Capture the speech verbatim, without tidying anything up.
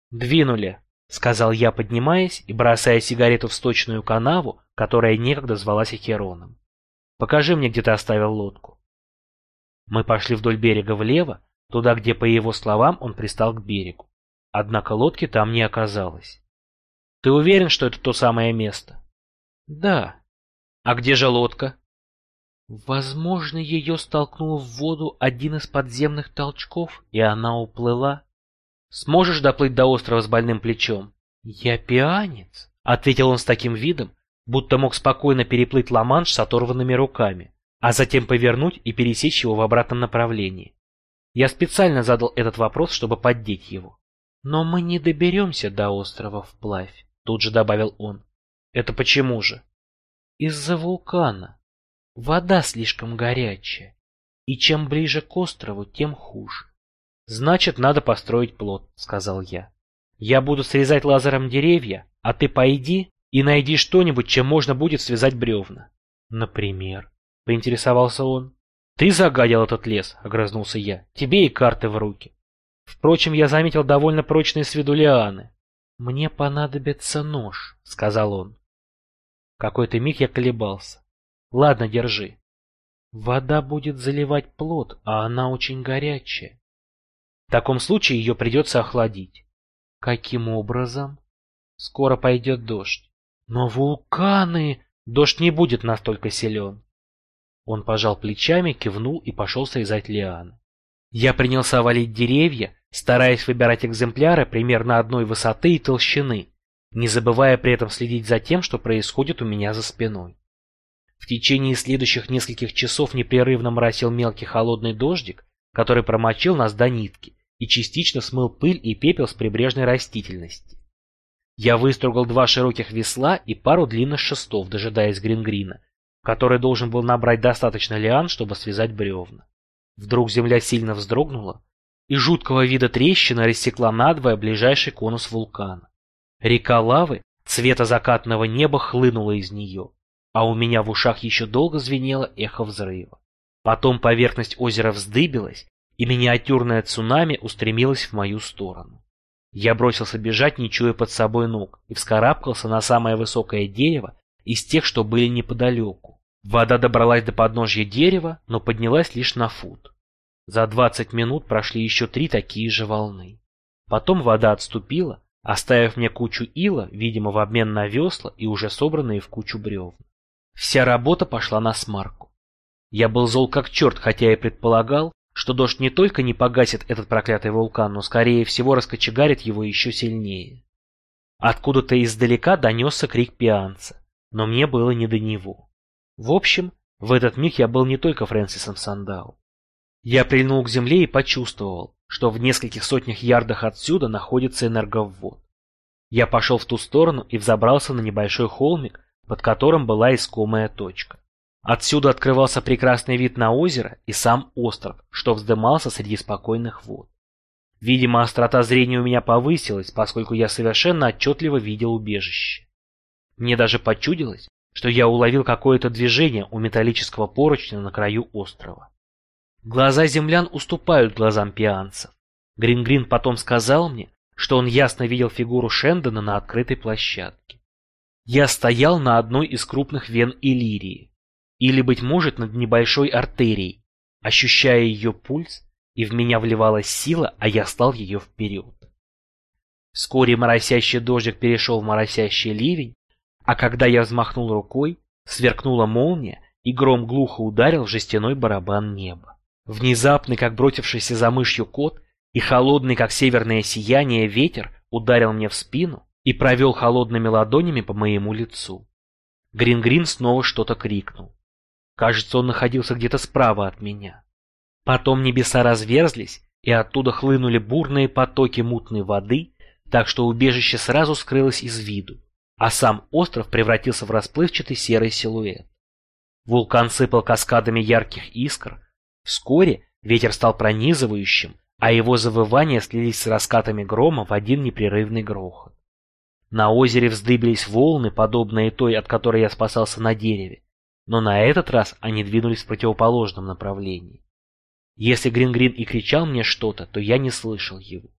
«Двинули», — сказал я, поднимаясь и бросая сигарету в сточную канаву, которая некогда звалась Ахероном. «Покажи мне, где ты оставил лодку». Мы пошли вдоль берега влево, туда, где, по его словам, он пристал к берегу. Однако лодки там не оказалось. «Ты уверен, что это то самое место?» «Да». «А где же лодка?» «Возможно, ее столкнул в воду один из подземных толчков, и она уплыла». «Сможешь доплыть до острова с больным плечом?» «Я пианец», — ответил он с таким видом, будто мог спокойно переплыть Ла-Манш с оторванными руками, а затем повернуть и пересечь его в обратном направлении. Я специально задал этот вопрос, чтобы поддеть его. «Но мы не доберемся до острова вплавь», — тут же добавил он. «Это почему же?» «Из-за вулкана. Вода слишком горячая, и чем ближе к острову, тем хуже». «Значит, надо построить плот», — сказал я. «Я буду срезать лазером деревья, а ты пойди и найди что-нибудь, чем можно будет связать бревна». «Например?» — поинтересовался он. «Ты загадил этот лес», — огрызнулся я. «Тебе и карты в руки». Впрочем, я заметил довольно прочные с виду лианы. «Мне понадобится нож», — сказал он. Какой-то миг я колебался. «Ладно, держи». «Вода будет заливать плот, а она очень горячая». «В таком случае ее придется охладить». «Каким образом?» «Скоро пойдет дождь». «Но вулканы...» «Дождь не будет настолько силен». Он пожал плечами, кивнул и пошел срезать лианы. Я принялся валить деревья, стараясь выбирать экземпляры примерно одной высоты и толщины, не забывая при этом следить за тем, что происходит у меня за спиной. В течение следующих нескольких часов непрерывно моросил мелкий холодный дождик, который промочил нас до нитки и частично смыл пыль и пепел с прибрежной растительности. Я выстругал два широких весла и пару длинных шестов, дожидаясь Грингрина, который должен был набрать достаточно лиан, чтобы связать бревна. Вдруг земля сильно вздрогнула, и жуткого вида трещина рассекла надвое ближайший конус вулкана. Река лавы цвета закатного неба хлынула из нее, а у меня в ушах еще долго звенело эхо взрыва. Потом поверхность озера вздыбилась, и миниатюрное цунами устремилось в мою сторону. Я бросился бежать, не чуя под собой ног, и вскарабкался на самое высокое дерево из тех, что были неподалеку. Вода добралась до подножья дерева, но поднялась лишь на фут. За двадцать минут прошли еще три такие же волны. Потом вода отступила, оставив мне кучу ила, видимо, в обмен на весла и уже собранные в кучу бревна. Вся работа пошла насмарку. Я был зол как черт, хотя и предполагал, что дождь не только не погасит этот проклятый вулкан, но, скорее всего, раскочегарит его еще сильнее. Откуда-то издалека донесся крик пианца, но мне было не до него. В общем, в этот миг я был не только Фрэнсисом Сандау. Я прильнул к земле и почувствовал, что в нескольких сотнях ярдах отсюда находится энерговвод. Я пошел в ту сторону и взобрался на небольшой холмик, под которым была искомая точка. Отсюда открывался прекрасный вид на озеро и сам остров, что вздымался среди спокойных вод. Видимо, острота зрения у меня повысилась, поскольку я совершенно отчетливо видел убежище. Мне даже почудилось, что я уловил какое-то движение у металлического поручня на краю острова. Глаза землян уступают глазам пианцев. Грингрин потом сказал мне, что он ясно видел фигуру Шендона на открытой площадке. Я стоял на одной из крупных вен Иллирии, или, быть может, над небольшой артерией, ощущая ее пульс, и в меня вливалась сила, а я слал ее вперед. Вскоре моросящий дождик перешел в моросящий ливень, а когда я взмахнул рукой, сверкнула молния, и гром глухо ударил в жестяной барабан неба. Внезапный, как бросившийся за мышью кот, и холодный, как северное сияние, ветер ударил мне в спину и провел холодными ладонями по моему лицу. Грингрин снова что-то крикнул. Кажется, он находился где-то справа от меня. Потом небеса разверзлись, и оттуда хлынули бурные потоки мутной воды, так что убежище сразу скрылось из виду, а сам остров превратился в расплывчатый серый силуэт. Вулкан сыпал каскадами ярких искр. Вскоре ветер стал пронизывающим, а его завывания слились с раскатами грома в один непрерывный грохот. На озере вздыбились волны, подобные той, от которой я спасался на дереве, но на этот раз они двинулись в противоположном направлении. Если Грингрин и кричал мне что-то, то я не слышал его.